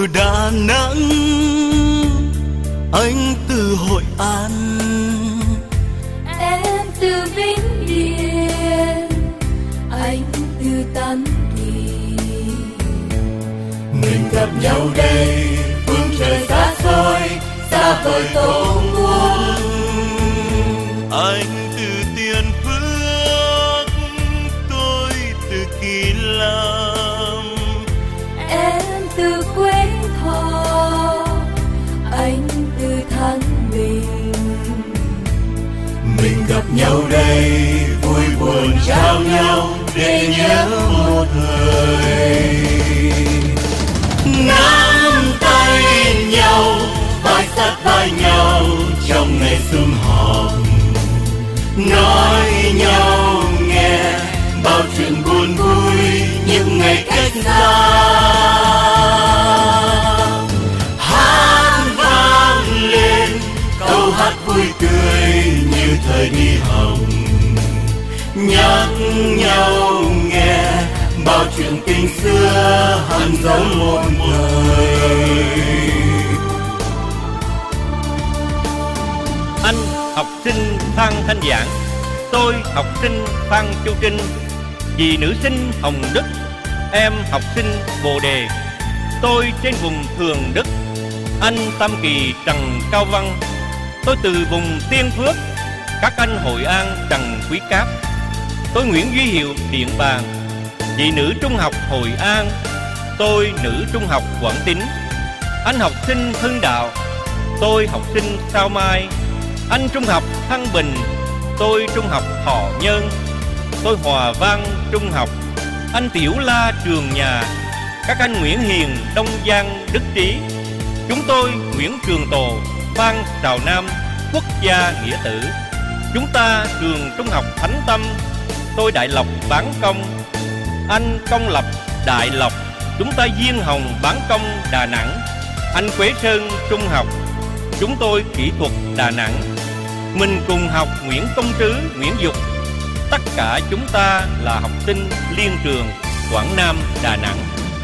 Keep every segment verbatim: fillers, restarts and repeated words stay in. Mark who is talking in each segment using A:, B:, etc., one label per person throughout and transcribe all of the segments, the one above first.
A: từ Đà Nẵng, anh từ Hội An,
B: em từ Vĩnh Điền, anh từ Tam Kỳ.
C: Mình gặp nhau đây, phương trời xa xôi, xa vời tổ quốc.
A: Anh từ Tiên Phước, tôi từ Kỳ Lam,
B: Em từ Quế Thọ, anh từ Thăng Bình.
C: Mình gặp nhau đây, vui buồn trao nhau để nhớ một người. Nắm tay nhau, vai sát vai nhau trong ngày sum họp, nói nhau nghe bao chuyện buồn vui những ngày cách xa. Hát vang lên câu hát vui tươi như thời đi học, nhắc nhau nghe bao chuyện tình xưa hằn dấu một đời.
D: Anh học sinh Phan Thanh Giảng, tôi học sinh Phan Châu Trinh, dì nữ sinh Hồng Đức, em học sinh Bồ Đề, tôi trên vùng Thường Đức. Anh Tam Kỳ Trần Cao Văn, tôi từ vùng Tiên Phước, các anh Hội An Trần Quý Cáp. Tôi Nguyễn Duy Hiệu Điện Bàn, chị nữ trung học Hội An, tôi nữ trung học Quảng Tín. Anh học sinh Hưng Đạo, tôi học sinh Sao Mai. Anh trung học Thăng Bình, tôi trung học Thọ Nhơn. Tôi Hòa Vang Trung học, anh Tiểu La Trường Nhà, các anh Nguyễn Hiền Đông Giang Đức Trí. Chúng tôi Nguyễn Trường Tồ, Phan Sào Nam, Quốc gia Nghĩa Tử. Chúng ta trường trung học Thánh Tâm, tôi Đại Lộc Bán Công, anh Công Lập Đại Lộc. Chúng ta Diên Hồng Bán Công Đà Nẵng, anh Quế Sơn Trung học. Chúng tôi Kỹ thuật Đà Nẵng. Mình cùng học Nguyễn Công Trứ, Nguyễn Dục. Tất cả chúng ta là học sinh liên trường Quảng Nam, Đà Nẵng.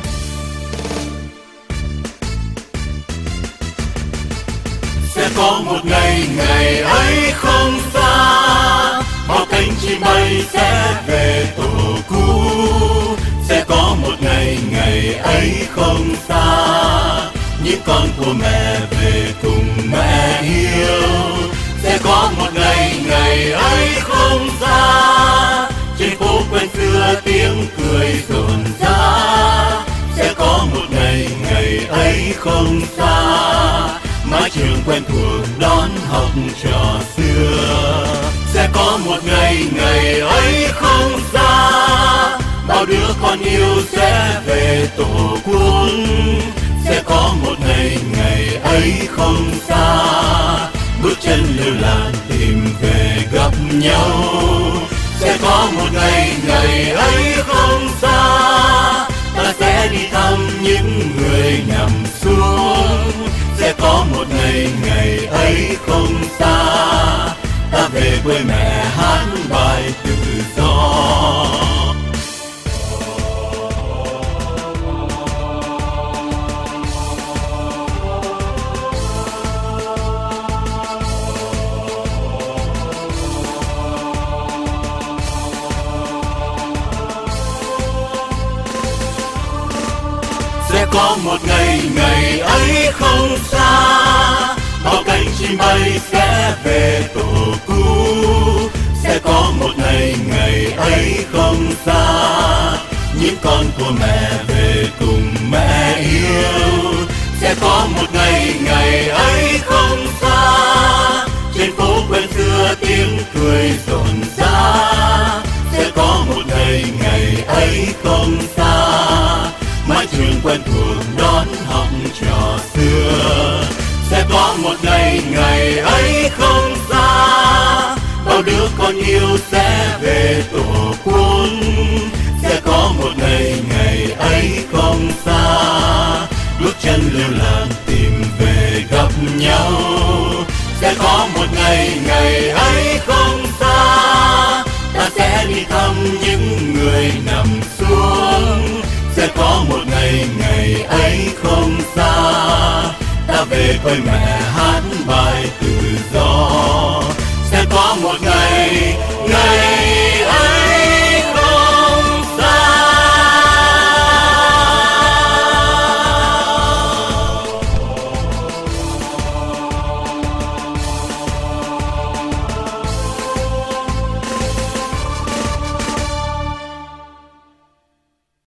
C: Sẽ có một ngày, ngày ấy không xa, bao cánh chim bay sẽ về tổ cũ. Sẽ có một ngày, ngày ấy không xa, những con của mẹ về cùng mẹ yêu. Sẽ có một ngày, ngày ấy không xa, trên phố quen xưa tiếng cười rộn rã. Sẽ có một ngày, ngày ấy không xa, mái trường quen thuộc đón học trò xưa. Sẽ có một ngày, ngày ấy không xa, bao đứa con yêu sẽ về tổ quốc. Sẽ có một ngày, ngày ấy không xa, bước chân lưu làng tìm về gặp nhau. Sẽ có một ngày, ngày ấy không xa, ta sẽ đi thăm những người nằm xuống. Sẽ có một ngày, ngày ấy không xa, ta về quê mẹ hát bài tự do. Sẽ có một ngày, ngày ấy không xa, bao cánh chim bay sẽ về tổ cũ. Sẽ có một ngày, ngày ấy không xa, những con của mẹ về cùng mẹ yêu. Sẽ có một ngày, ngày ấy không xa, trên phố quen xưa tiếng cười rộn rã. Sẽ có một ngày, ngày ấy không xa, mái trường quen thuộc đón học trò xưa. Sẽ có một ngày, ngày ấy không xa, bao đứa con yêu sẽ về tổ quốc. Sẽ có một ngày, ngày ấy không xa, bước chân lưu làng tìm về gặp nhau. Sẽ có một ngày, ngày ấy không xa, ta sẽ đi thăm những người nằm xuống. Sẽ có một ngày, ngày ấy không xa, với mẹ